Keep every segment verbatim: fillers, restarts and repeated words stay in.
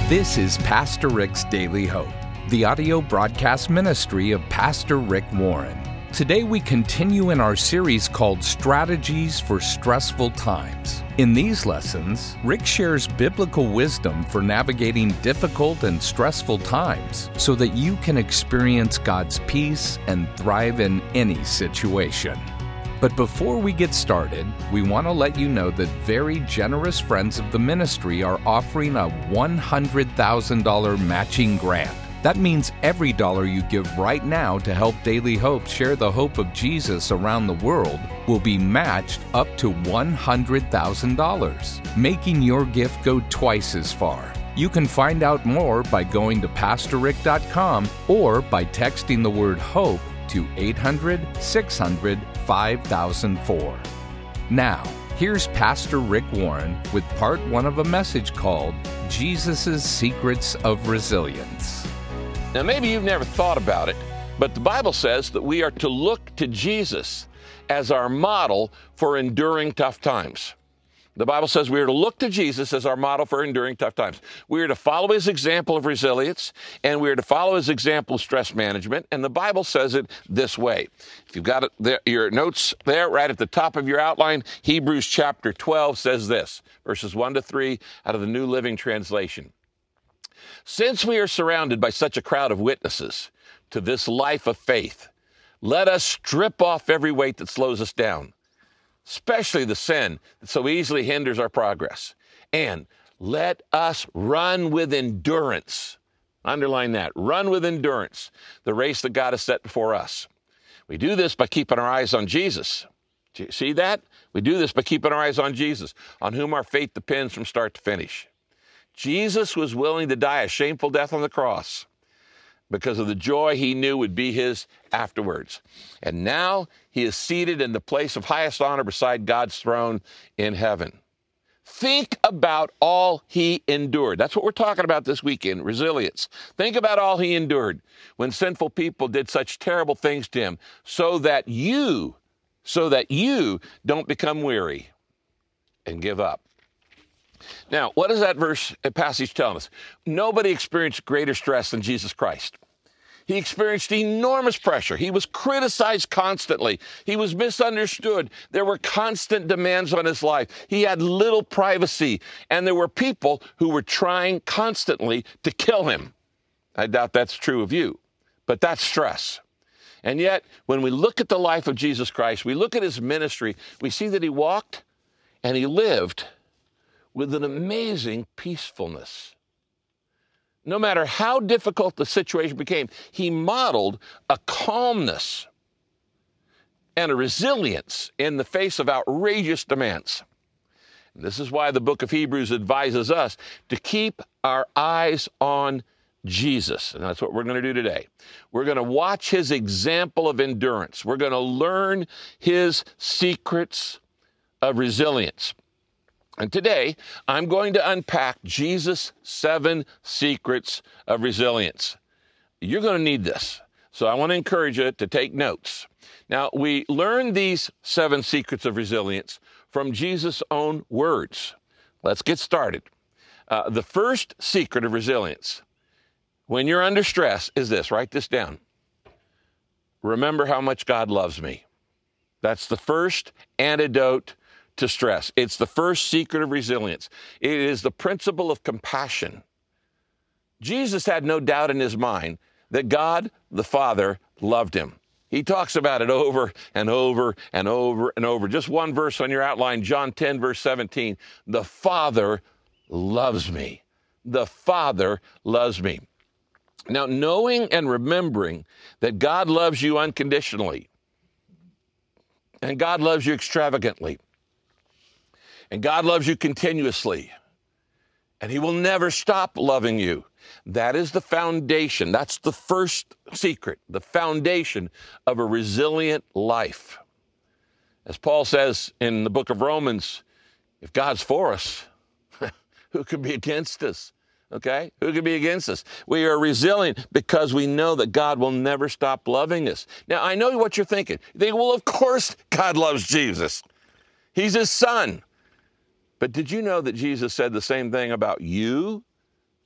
This is Pastor Rick's Daily Hope, the audio broadcast ministry of Pastor Rick Warren. Today we continue in our series called Strategies for Stressful Times. In these lessons, Rick shares biblical wisdom for navigating difficult and stressful times so that you can experience God's peace and thrive in any situation. But before we get started, we want to let you know that very generous friends of the ministry are offering a one hundred thousand dollars matching grant. That means every dollar you give right now to help Daily Hope share the hope of Jesus around the world will be matched up to one hundred thousand dollars, making your gift go twice as far. You can find out more by going to pastor rick dot com or by texting the word HOPE to eight hundred, six hundred, five thousand four. Now, here's Pastor Rick Warren with part one of a message called Jesus' Secrets of Resilience. Now, maybe you've never thought about it, but the Bible says that we are to look to Jesus as our model for enduring tough times. The Bible says we are to look to Jesus as our model for enduring tough times. We are to follow his example of resilience, and we are to follow his example of stress management, and the Bible says it this way. If you've got it there, your notes there right at the top of your outline, Hebrews chapter twelve says this, verses one to three out of the New Living Translation. Since we are surrounded by such a crowd of witnesses to this life of faith, let us strip off every weight that slows us down, especially the sin that so easily hinders our progress. And let us run with endurance. Underline that. Run with endurance the race that God has set before us. We do this by keeping our eyes on Jesus. Do you see that? We do this by keeping our eyes on Jesus, on whom our faith depends from start to finish. Jesus was willing to die a shameful death on the cross because of the joy he knew would be his afterwards. And now he is seated in the place of highest honor beside God's throne in heaven. Think about all he endured. That's what we're talking about this weekend, resilience. Think about all he endured when sinful people did such terrible things to him so that you, so that you don't become weary and give up. Now, what does that verse passage tell us? Nobody experienced greater stress than Jesus Christ. He experienced enormous pressure. He was criticized constantly. He was misunderstood. There were constant demands on his life. He had little privacy, and there were people who were trying constantly to kill him. I doubt that's true of you, but that's stress. And yet, when we look at the life of Jesus Christ, we look at his ministry, we see that he walked and he lived with an amazing peacefulness. No matter how difficult the situation became, he modeled a calmness and a resilience in the face of outrageous demands. And this is why the book of Hebrews advises us to keep our eyes on Jesus. And that's what we're going to do today. We're going to watch his example of endurance. We're going to learn his secrets of resilience. And today, I'm going to unpack Jesus' seven secrets of resilience. You're going to need this, so I want to encourage you to take notes. Now, we learn these seven secrets of resilience from Jesus' own words. Let's get started. Uh, the first secret of resilience, when you're under stress, is this. Write this down. Remember how much God loves me. That's the first antidote to stress. It's the first secret of resilience. It is the principle of compassion. Jesus had no doubt in his mind that God, the Father, loved him. He talks about it over and over and over and over. Just one verse on your outline, John ten, verse seventeen. The Father loves me. The Father loves me. Now, knowing and remembering that God loves you unconditionally, and God loves you extravagantly, and God loves you continuously, and he will never stop loving you. That is the foundation. That's the first secret, the foundation of a resilient life. As Paul says in the book of Romans, if God's for us, who could be against us? Okay? Who could be against us? We are resilient because we know that God will never stop loving us. Now, I know what you're thinking. You think, well, of course God loves Jesus. He's his son. But did you know that Jesus said the same thing about you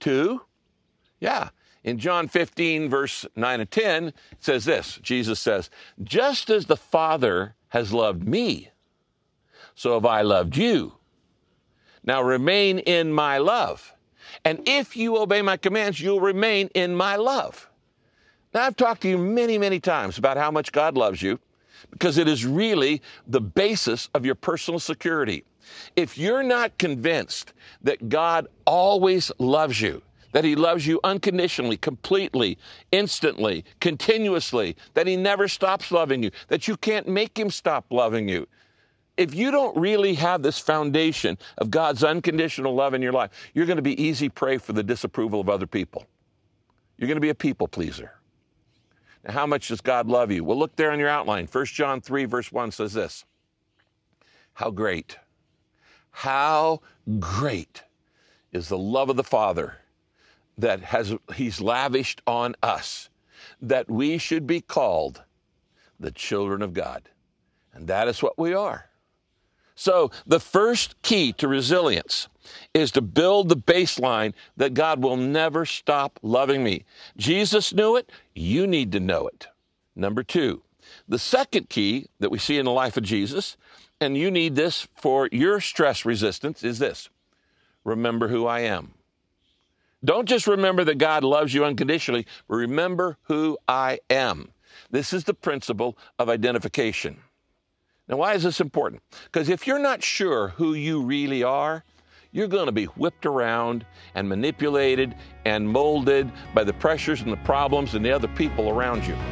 Two? Yeah. In John fifteen, verse nine and ten, it says this. Jesus says, just as the Father has loved me, so have I loved you. Now remain in my love. And if you obey my commands, you'll remain in my love. Now, I've talked to you many, many times about how much God loves you, because it is really the basis of your personal security. If you're not convinced that God always loves you, that he loves you unconditionally, completely, instantly, continuously, that he never stops loving you, that you can't make him stop loving you, if you don't really have this foundation of God's unconditional love in your life, you're going to be easy prey for the disapproval of other people. You're going to be a people pleaser. Now, how much does God love you? Well, look there on your outline. First John three, verse one says this. How great, how great is the love of the Father that has he's lavished on us, that we should be called the children of God. And that is what we are. So the first key to resilience is to build the baseline that God will never stop loving me. Jesus knew it. You need to know it. Number two, the second key that we see in the life of Jesus, and you need this for your stress resistance, is this. Remember who I am. Don't just remember that God loves you unconditionally, but remember who I am. This is the principle of identification. Now, why is this important? Because if you're not sure who you really are, you're going to be whipped around and manipulated and molded by the pressures and the problems and the other people around you.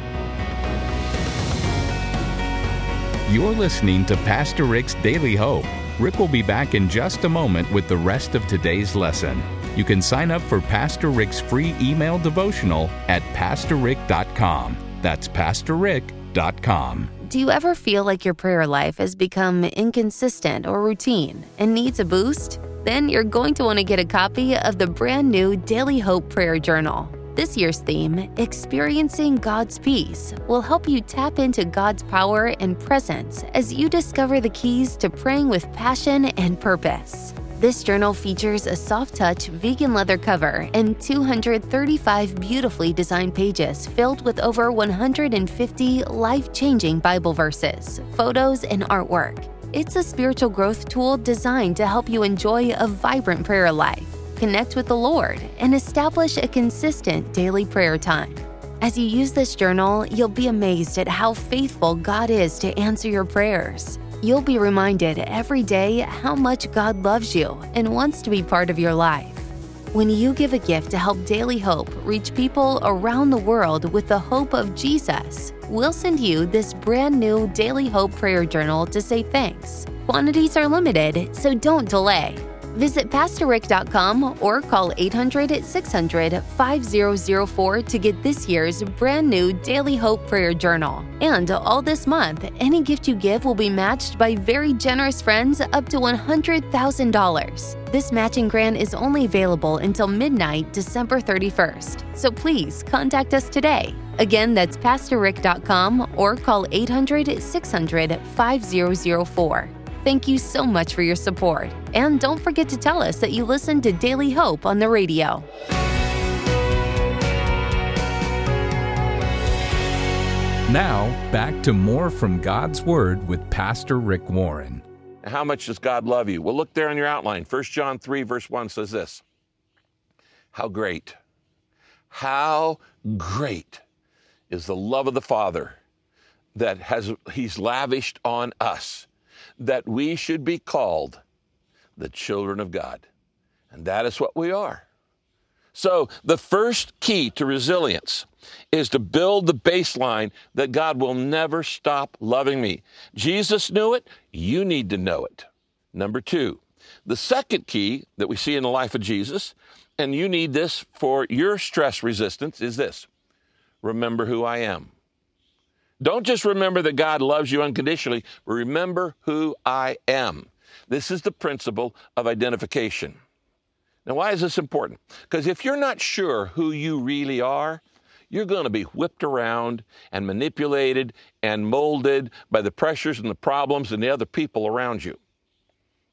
You're listening to Pastor Rick's Daily Hope. Rick will be back in just a moment with the rest of today's lesson. You can sign up for Pastor Rick's free email devotional at pastor rick dot com. That's pastor rick dot com. Do you ever feel like your prayer life has become inconsistent or routine and needs a boost? Then you're going to want to get a copy of the brand new Daily Hope Prayer Journal. This year's theme, Experiencing God's Peace, will help you tap into God's power and presence as you discover the keys to praying with passion and purpose. This journal features a soft-touch vegan leather cover and two hundred thirty-five beautifully designed pages filled with over one hundred fifty life-changing Bible verses, photos, and artwork. It's a spiritual growth tool designed to help you enjoy a vibrant prayer life, connect with the Lord, and establish a consistent daily prayer time. As you use this journal, you'll be amazed at how faithful God is to answer your prayers. You'll be reminded every day how much God loves you and wants to be part of your life. When you give a gift to help Daily Hope reach people around the world with the hope of Jesus, we'll send you this brand new Daily Hope Prayer Journal to say thanks. Quantities are limited, so don't delay. Visit pastor rick dot com or call eight hundred, six hundred, five zero zero four to get this year's brand new Daily Hope Prayer Journal. And all this month, any gift you give will be matched by very generous friends up to one hundred thousand dollars. This matching grant is only available until midnight, December thirty-first. So please contact us today. Again, that's pastor rick dot com or call eight hundred, six hundred, five zero zero four. Thank you so much for your support. And don't forget to tell us that you listened to Daily Hope on the radio. Now, back to more from God's Word with Pastor Rick Warren. How much does God love you? Well, look there on your outline. First John three, verse one says this. How great, how great is the love of the Father that has he's lavished on us, that we should be called the children of God. And that is what we are. So the first key to resilience is to build the baseline that God will never stop loving me. Jesus knew it. You need to know it. Number two, the second key that we see in the life of Jesus, and you need this for your stress resistance, is this. Remember who I am. Don't just remember that God loves you unconditionally, but remember who I am. This is the principle of identification. Now, why is this important? Because if you're not sure who you really are, you're going to be whipped around and manipulated and molded by the pressures and the problems and the other people around you.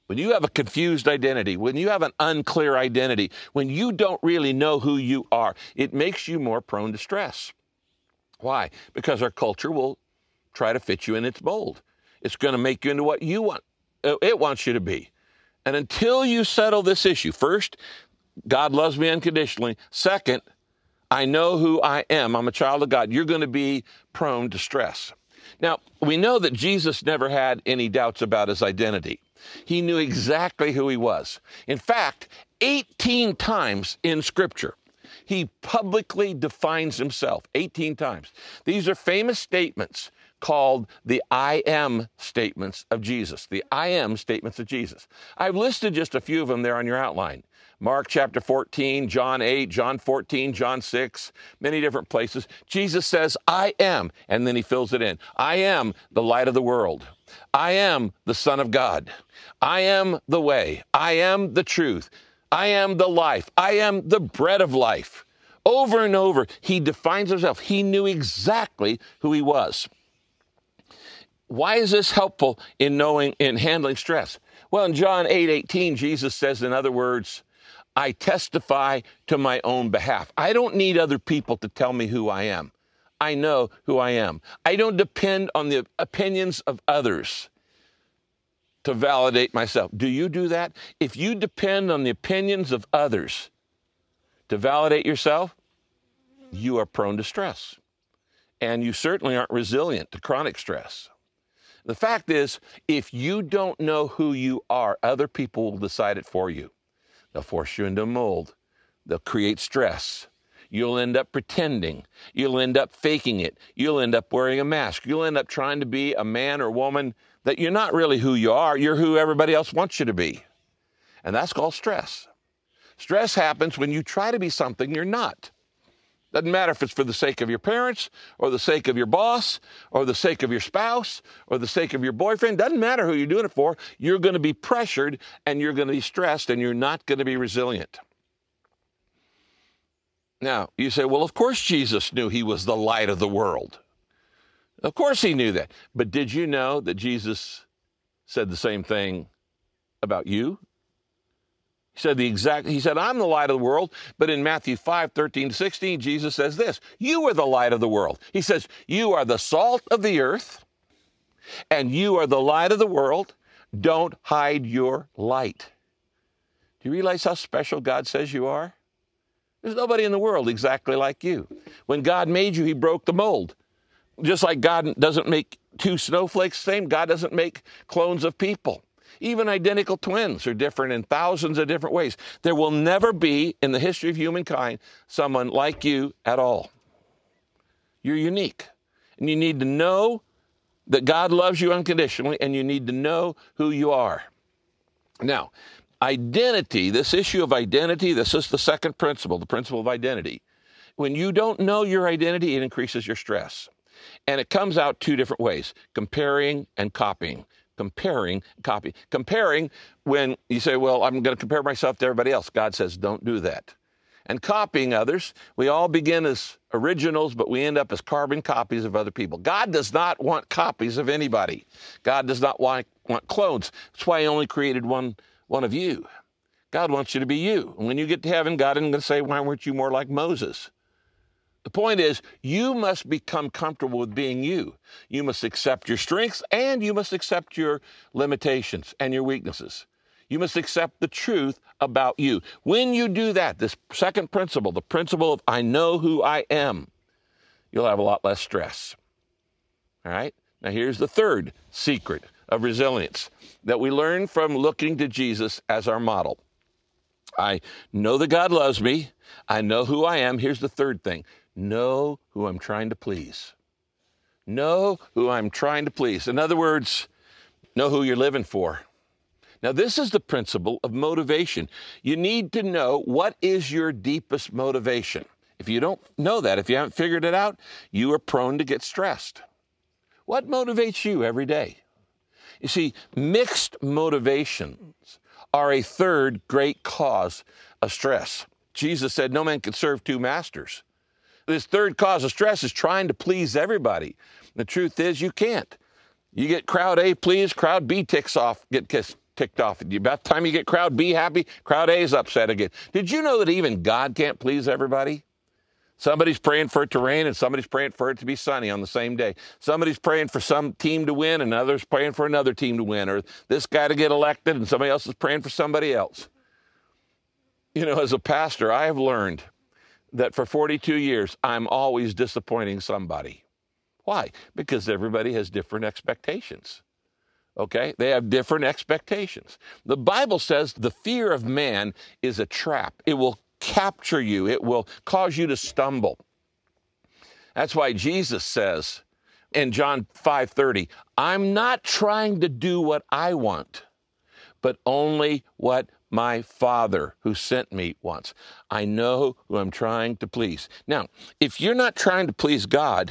When you have a confused identity, when you have an unclear identity, when you don't really know who you are, it makes you more prone to stress. Why? Because our culture will try to fit you in its mold. It's going to make you into what you want. It wants you to be. And until you settle this issue, first, God loves me unconditionally. Second, I know who I am. I'm a child of God. You're going to be prone to stress. Now, we know that Jesus never had any doubts about his identity. He knew exactly who he was. In fact, eighteen times in Scripture, he publicly defines himself, eighteen times. These are famous statements called the I am statements of Jesus, the I am statements of Jesus. I've listed just a few of them there on your outline. Mark chapter fourteen, John eight, John fourteen, John six, many different places. Jesus says, I am, and then he fills it in. I am the light of the world. I am the Son of God. I am the way. I am the truth. I am the life. I am the bread of life. Over and over, he defines himself. He knew exactly who he was. Why is this helpful in knowing, in handling stress? Well, in John eight eighteen, Jesus says, in other words, I testify to my own behalf. I don't need other people to tell me who I am. I know who I am. I don't depend on the opinions of others to validate myself. Do you do that? If you depend on the opinions of others to validate yourself, you are prone to stress. And you certainly aren't resilient to chronic stress. The fact is, if you don't know who you are, other people will decide it for you. They'll force you into a mold. They'll create stress. You'll end up pretending. You'll end up faking it. You'll end up wearing a mask. You'll end up trying to be a man or woman that you're not really who you are. You're who everybody else wants you to be. And that's called stress. Stress happens when you try to be something you're not. Doesn't matter if it's for the sake of your parents or the sake of your boss or the sake of your spouse or the sake of your boyfriend. Doesn't matter who you're doing it for. You're going to be pressured and you're going to be stressed and you're not going to be resilient. Now, you say, well, of course Jesus knew he was the light of the world. Of course he knew that. But did you know that Jesus said the same thing about you? He said the exact, he said, I'm the light of the world. But in Matthew five, thirteen to sixteen, Jesus says this, you are the light of the world. He says, you are the salt of the earth and you are the light of the world. Don't hide your light. Do you realize how special God says you are? There's nobody in the world exactly like you. When God made you, he broke the mold. Just like God doesn't make two snowflakes the same, God doesn't make clones of people. Even identical twins are different in thousands of different ways. There will never be, in the history of humankind, someone like you at all. You're unique. And you need to know that God loves you unconditionally, and you need to know who you are. Now, identity, this issue of identity, this is the second principle, the principle of identity. When you don't know your identity, it increases your stress. And it comes out two different ways, comparing and copying. Comparing, copy. Comparing, when you say, well, I'm going to compare myself to everybody else. God says, don't do that. And copying others, we all begin as originals, but we end up as carbon copies of other people. God does not want copies of anybody. God does not want, want clones. That's why he only created one, one of you. God wants you to be you. And when you get to heaven, God isn't going to say, why weren't you more like Moses? The point is, you must become comfortable with being you. You must accept your strengths and you must accept your limitations and your weaknesses. You must accept the truth about you. When you do that, this second principle, the principle of I know who I am, you'll have a lot less stress. All right? Now here's the third secret of resilience that we learn from looking to Jesus as our model. I know that God loves me. I know who I am. Here's the third thing. Know who I'm trying to please. Know who I'm trying to please. In other words, know who you're living for. Now, this is the principle of motivation. You need to know what is your deepest motivation. If you don't know that, if you haven't figured it out, you are prone to get stressed. What motivates you every day? You see, mixed motivations are a third great cause of stress. Jesus said, no man can serve two masters. This third cause of stress is trying to please everybody. The truth is you can't. You get crowd A pleased, crowd B ticks off, get kissed, ticked off at you. About the time you get crowd B happy, crowd A is upset again. Did you know that even God can't please everybody? Somebody's praying for it to rain and somebody's praying for it to be sunny on the same day. Somebody's praying for some team to win and others praying for another team to win, or this guy to get elected and somebody else is praying for somebody else. You know, as a pastor, I have learned that for forty-two years, I'm always disappointing somebody. Why? Because everybody has different expectations. Okay? They have different expectations. The Bible says the fear of man is a trap. It will capture you. It will cause you to stumble. That's why Jesus says in John five thirty, I'm not trying to do what I want, but only what my Father who sent me wants. I know who I'm trying to please. Now, if you're not trying to please God,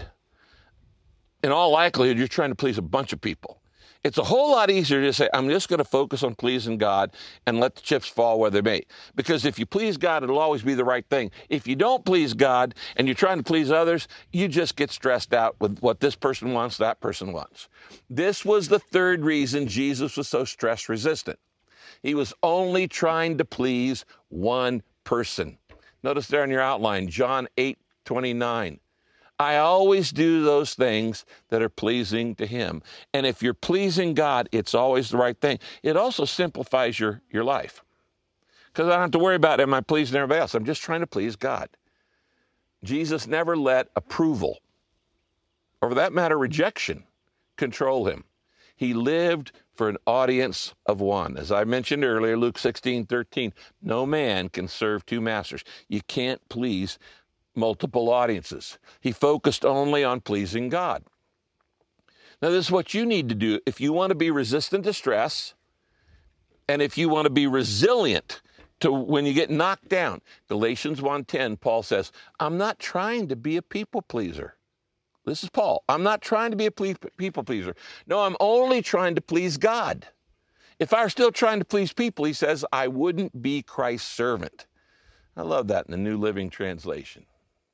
in all likelihood, you're trying to please a bunch of people. It's a whole lot easier to say, I'm just going to focus on pleasing God and let the chips fall where they may. Because if you please God, it'll always be the right thing. If you don't please God and you're trying to please others, you just get stressed out with what this person wants, that person wants. This was the third reason Jesus was so stress resistant. He was only trying to please one person. Notice there in your outline, John eight twenty-nine. I always do those things that are pleasing to him. And if you're pleasing God, it's always the right thing. It also simplifies your, your life. Because I don't have to worry about, am I pleasing everybody else? I'm just trying to please God. Jesus never let approval, or for that matter, rejection, control him. He lived for an audience of one. As I mentioned earlier, Luke sixteen thirteen, no man can serve two masters. You can't please multiple audiences. He focused only on pleasing God. Now, this is what you need to do if you want to be resistant to stress and if you want to be resilient to when you get knocked down. Galatians one ten, Paul says, I'm not trying to be a people pleaser. This is Paul. I'm not trying to be a people pleaser. No, I'm only trying to please God. If I were still trying to please people, he says, I wouldn't be Christ's servant. I love that in the New Living Translation.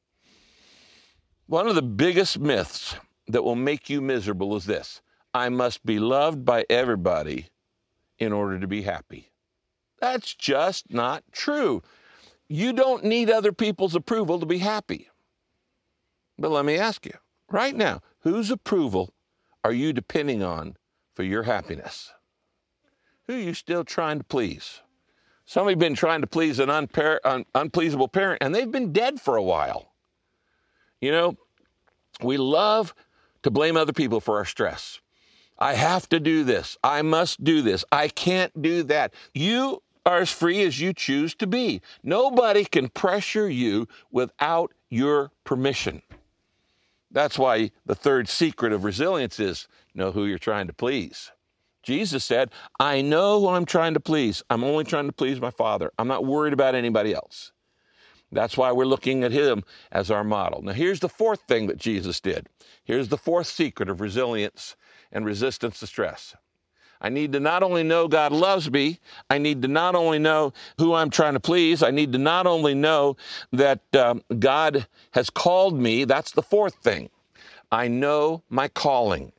One of the biggest myths that will make you miserable is this: I must be loved by everybody in order to be happy. That's just not true. You don't need other people's approval to be happy. But let me ask you, right now, whose approval are you depending on for your happiness? Who are you still trying to please? Some have been trying to please an unpar- un- unpleasable parent, and they've been dead for a while. You know, we love to blame other people for our stress. I have to do this. I must do this. I can't do that. You are as free as you choose to be. Nobody can pressure you without your permission. That's why the third secret of resilience is know who you're trying to please. Jesus said, I know who I'm trying to please. I'm only trying to please my Father. I'm not worried about anybody else. That's why we're looking at him as our model. Now, here's the fourth thing that Jesus did. Here's the fourth secret of resilience and resistance to stress. I need to not only know God loves me, I need to not only know who I'm trying to please, I need to not only know that um, God has called me. That's the fourth thing. I know my calling.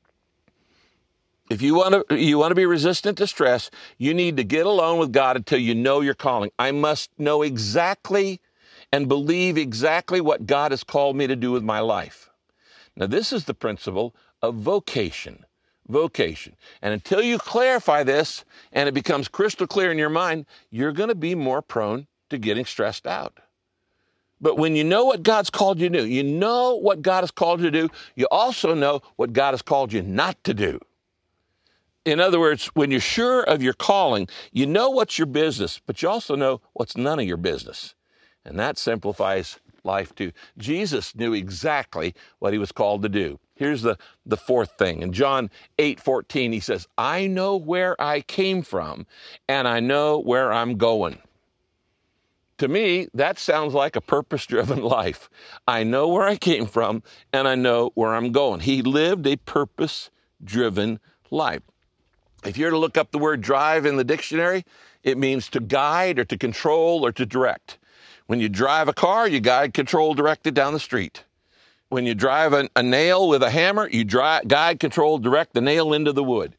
If you want to you want to be resistant to stress, you need to get alone with God until you know your calling. I must know exactly and believe exactly what God has called me to do with my life. Now, this is the principle of vocation. Vocation. And until you clarify this and it becomes crystal clear in your mind, you're going to be more prone to getting stressed out. But when you know what God's called you to do, you know what God has called you to do, you also know what God has called you not to do. In other words, when you're sure of your calling, you know what's your business, but you also know what's none of your business. And that simplifies life too. Jesus knew exactly what he was called to do. Here's the, the fourth thing. In John eight fourteen, he says, I know where I came from, and I know where I'm going. To me, that sounds like a purpose-driven life. I know where I came from, and I know where I'm going. He lived a purpose-driven life. If you're to look up the word drive in the dictionary, it means to guide or to control or to direct. When you drive a car, you guide, control, direct it down the street. When you drive a, a nail with a hammer, you dry, guide, control, direct the nail into the wood.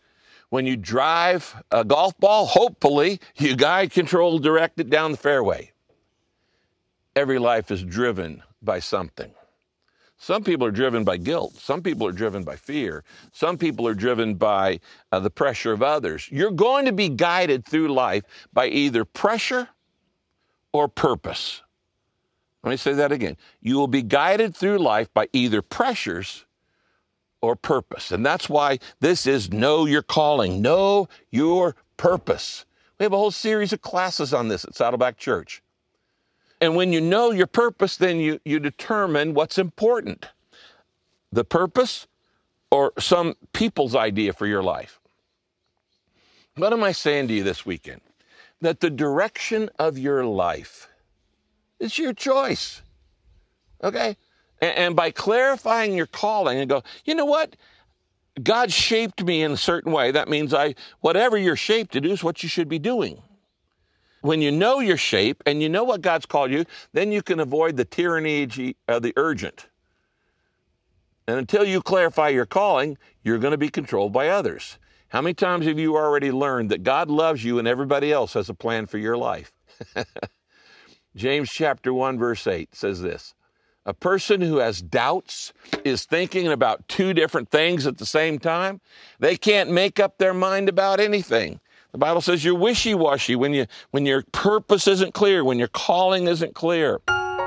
When you drive a golf ball, hopefully you guide, control, direct it down the fairway. Every life is driven by something. Some people are driven by guilt. Some people are driven by fear. Some people are driven by uh, the pressure of others. You're going to be guided through life by either pressure or purpose. Let me say that again. You will be guided through life by either pressures or purpose. And that's why this is Know Your Calling, Know Your Purpose. We have a whole series of classes on this at Saddleback Church. And when you know your purpose, then you, you determine what's important. The purpose or some people's idea for your life. What am I saying to you this weekend? That the direction of your life is your choice. Okay? And, and by clarifying your calling and go, you know what? God shaped me in a certain way. That means I, whatever you're shaped to do is what you should be doing. When you know your shape and you know what God's called you, then you can avoid the tyranny of the urgent. And until you clarify your calling, you're going to be controlled by others. How many times have you already learned that God loves you and everybody else has a plan for your life? James chapter one, verse eight says this: a person who has doubts is thinking about two different things at the same time. They can't make up their mind about anything. The Bible says you're wishy-washy when you when your purpose isn't clear, when your calling isn't clear.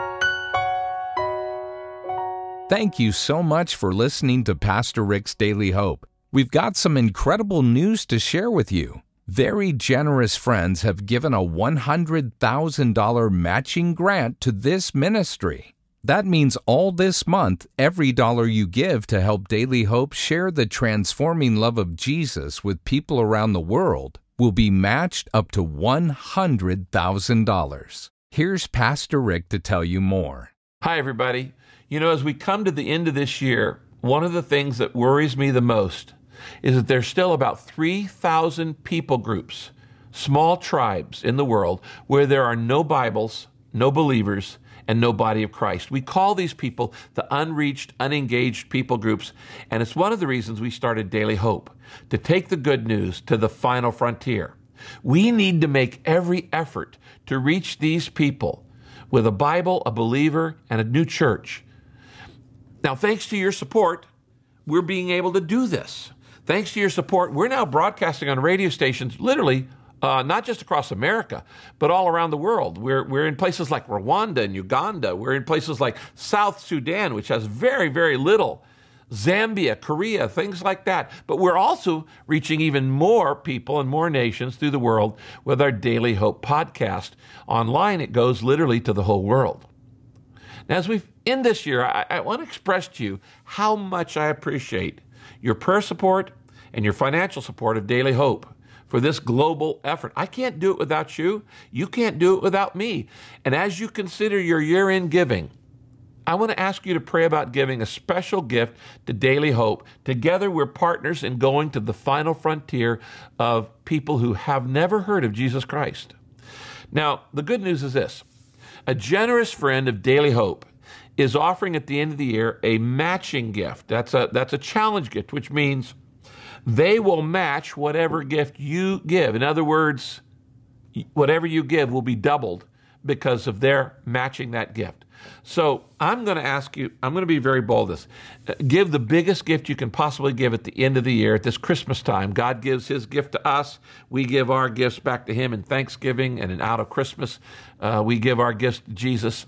Thank you so much for listening to Pastor Rick's Daily Hope. We've got some incredible news to share with you. Very generous friends have given a one hundred thousand dollars matching grant to this ministry. That means all this month, every dollar you give to help Daily Hope share the transforming love of Jesus with people around the world will be matched up to one hundred thousand dollars. Here's Pastor Rick to tell you more. Hi, everybody. You know, as we come to the end of this year, one of the things that worries me the most is that there's still about three thousand people groups, small tribes in the world, where there are no Bibles, no believers, and no body of Christ. We call these people the unreached, unengaged people groups, and it's one of the reasons we started Daily Hope, to take the good news to the final frontier. We need to make every effort to reach these people with a Bible, a believer, and a new church. Now, thanks to your support, we're being able to do this. Thanks to your support, we're now broadcasting on radio stations literally Uh, not just across America, but all around the world. We're we're in places like Rwanda and Uganda. We're in places like South Sudan, which has very, very little. Zambia, Korea, things like that. But we're also reaching even more people and more nations through the world with our Daily Hope podcast. Online, it goes literally to the whole world. Now, as we end this year, I, I want to express to you how much I appreciate your prayer support and your financial support of Daily Hope for this global effort. I can't do it without you. You can't do it without me. And as you consider your year-end giving, I want to ask you to pray about giving a special gift to Daily Hope. Together, we're partners in going to the final frontier of people who have never heard of Jesus Christ. Now, the good news is this. A generous friend of Daily Hope is offering at the end of the year a matching gift. That's a, that's a challenge gift, which means they will match whatever gift you give. In other words, whatever you give will be doubled because of their matching that gift. So I'm going to ask you, I'm going to be very bold this. Give the biggest gift you can possibly give at the end of the year, at this Christmas time. God gives his gift to us. We give our gifts back to him in Thanksgiving, and in out of Christmas, uh, we give our gifts to Jesus.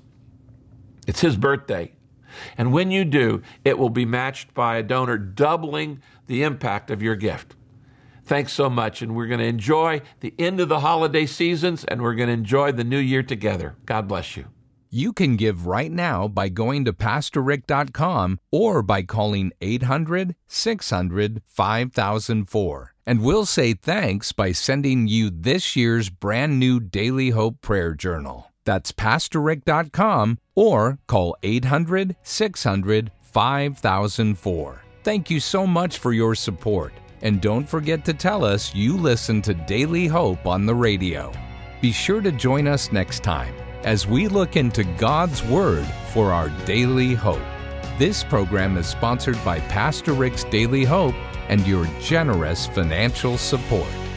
It's his birthday. And when you do, it will be matched by a donor doubling the impact of your gift. Thanks so much, and we're going to enjoy the end of the holiday seasons, and we're going to enjoy the new year together. God bless you. You can give right now by going to pastor rick dot com or by calling eight hundred, six hundred, five thousand four. And we'll say thanks by sending you this year's brand new Daily Hope Prayer Journal. That's pastor rick dot com or call eight hundred, six hundred, five thousand four. Thank you so much for your support. And don't forget to tell us you listen to Daily Hope on the radio. Be sure to join us next time as we look into God's Word for our daily hope. This program is sponsored by Pastor Rick's Daily Hope and your generous financial support.